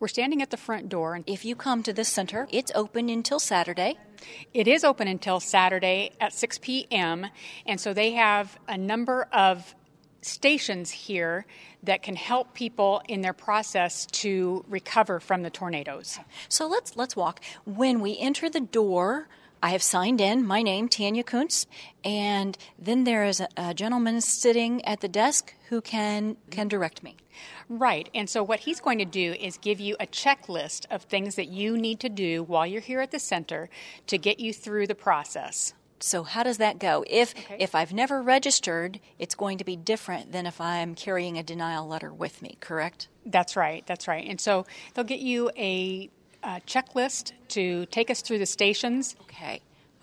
We're standing at the front door. If you come to this center, it's open until Saturday. It is open until Saturday at 6 p.m., and so they have a number of stations here that can help people in their process to recover from the tornadoes. So let's walk. When we enter the door, I have signed in, my name, Tanya Kuntz, and then there is a gentleman sitting at the desk who can direct me. Right, and so what he's going to do is give you a checklist of things that you need to do while you're here at the center to get you through the process. So how does that go? If I've never registered, it's going to be different than if I'm carrying a denial letter with me, correct? That's right. And so they'll get you a checklist to take us through the stations. Okay.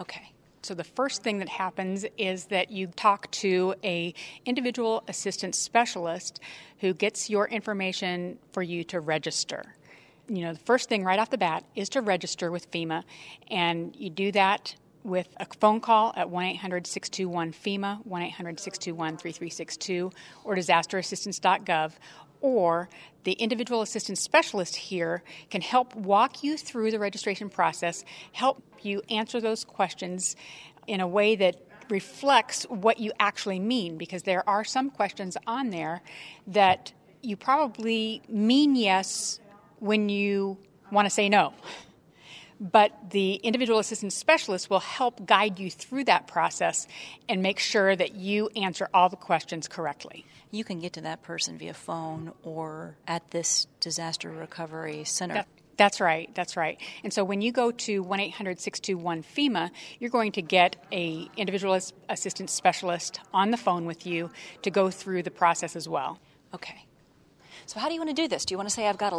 So the first thing that happens is that you talk to a individual assistance specialist who gets your information for you to register. The first thing right off the bat is to register with FEMA, and you do that with a phone call at 1-800-621-FEMA, 1-800-621-3362, or disasterassistance.gov, or the individual assistance specialist here can help walk you through the registration process, help you answer those questions in a way that reflects what you actually mean, because there are some questions on there that you probably mean yes when you want to say no. But the individual assistance specialist will help guide you through that process and make sure that you answer all the questions correctly. You can get to that person via phone or at this disaster recovery center. That's right. And so when you go to 1-800-621-FEMA, you're going to get an individual assistance specialist on the phone with you to go through the process as well. Okay. So how do you want to do this? Do you want to say I've got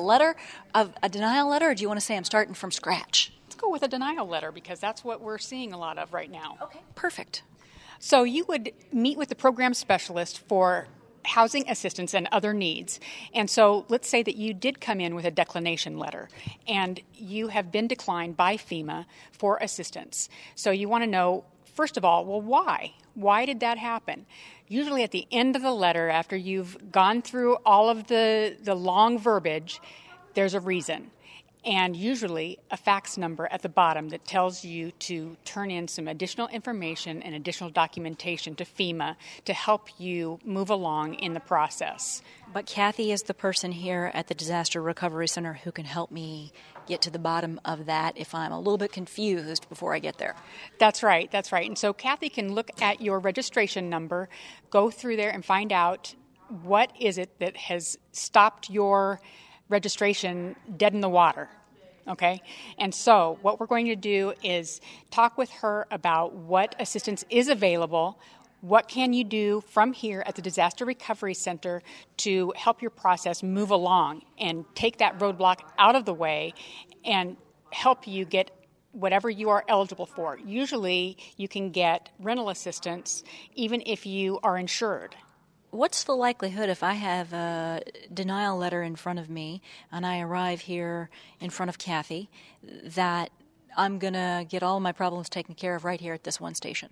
a denial letter, or do you want to say I'm starting from scratch? Let's go with a denial letter, because that's what we're seeing a lot of right now. Okay, perfect. So you would meet with the program specialist for housing assistance and other needs. And so let's say that you did come in with a declination letter and you have been declined by FEMA for assistance. So you want to know, first of all, well, why? Why did that happen? Usually at the end of the letter, after you've gone through all of the long verbiage, there's a reason. And usually a fax number at the bottom that tells you to turn in some additional information and additional documentation to FEMA to help you move along in the process. But Kathy is the person here at the Disaster Recovery Center who can help me get to the bottom of that if I'm a little bit confused before I get there. That's right. And so Kathy can look at your registration number, go through there and find out what is it that has stopped your registration dead in the water, okay? And so what we're going to do is talk with her about what assistance is available, what can you do from here at the Disaster Recovery Center to help your process move along and take that roadblock out of the way and help you get whatever you are eligible for. Usually you can get rental assistance even if you are insured. What's the likelihood if I have a denial letter in front of me and I arrive here in front of Kathy that I'm going to get all of my problems taken care of right here at this one station?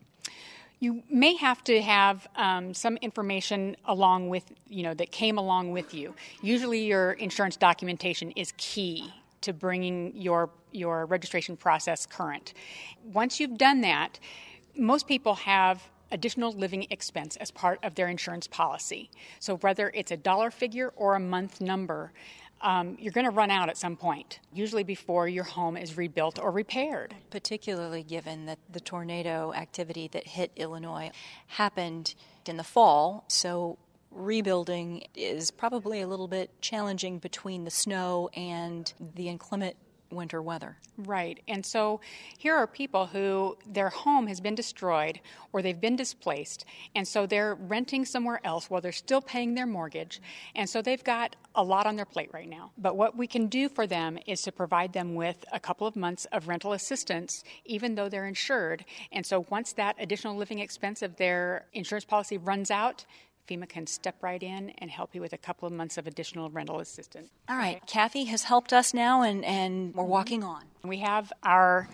You may have to have some information along with, that came along with you. Usually your insurance documentation is key to bringing your registration process current. Once you've done that, most people have additional living expense as part of their insurance policy. So whether it's a dollar figure or a month number, you're going to run out at some point, usually before your home is rebuilt or repaired. Particularly given that the tornado activity that hit Illinois happened in the fall, so rebuilding is probably a little bit challenging between the snow and the inclement winter weather. Right. And so here are people who their home has been destroyed or they've been displaced, and so they're renting somewhere else while they're still paying their mortgage, and so they've got a lot on their plate right now. But what we can do for them is to provide them with a couple of months of rental assistance, even though they're insured. And so once that additional living expense of their insurance policy runs out, FEMA can step right in and help you with a couple of months of additional rental assistance. All right. Okay. Kathy has helped us now, and we're walking on. We have our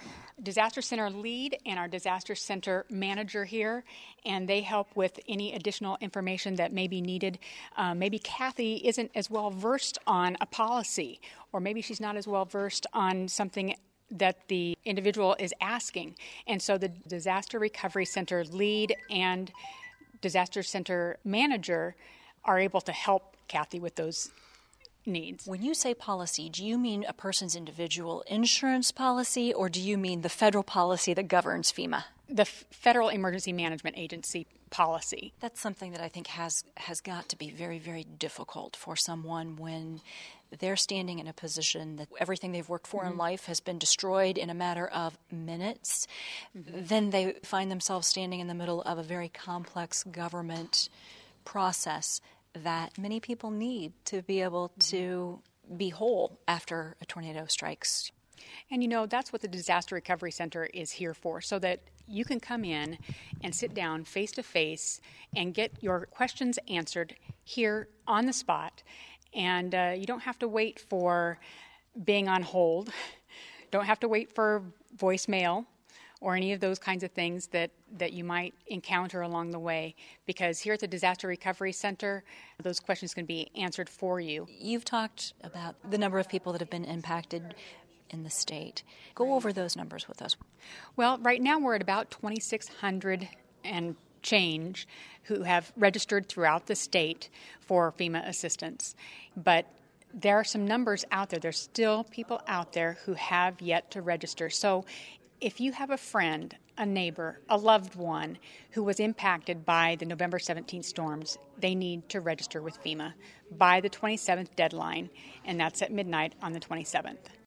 disaster center lead and our disaster center manager here, and they help with any additional information that may be needed. Maybe Kathy isn't as well versed on a policy, or maybe she's not as well versed on something that the individual is asking. And so the disaster recovery center lead and disaster center manager are able to help Kathy with those needs. When you say policy, do you mean a person's individual insurance policy, or do you mean the federal policy that governs FEMA? The Federal Emergency Management Agency policy. That's something that I think has got to be very, very difficult for someone when they're standing in a position that everything they've worked for in life has been destroyed in a matter of minutes. Then they find themselves standing in the middle of a very complex government process that many people need to be able to be whole after a tornado strikes. And that's what the Disaster Recovery Center is here for, so that you can come in and sit down face to face and get your questions answered here on the spot. And you don't have to wait for being on hold, don't have to wait for voicemail or any of those kinds of things that you might encounter along the way, because here at the Disaster Recovery Center, those questions can be answered for you. You've talked about the number of people that have been impacted in the state. Go over those numbers with us. Well, right now we're at about 2,600 and change who have registered throughout the state for FEMA assistance. But there are some numbers out there. There's still people out there who have yet to register. So if you have a friend, a neighbor, a loved one who was impacted by the November 17th storms, they need to register with FEMA by the 27th deadline, and that's at midnight on the 27th.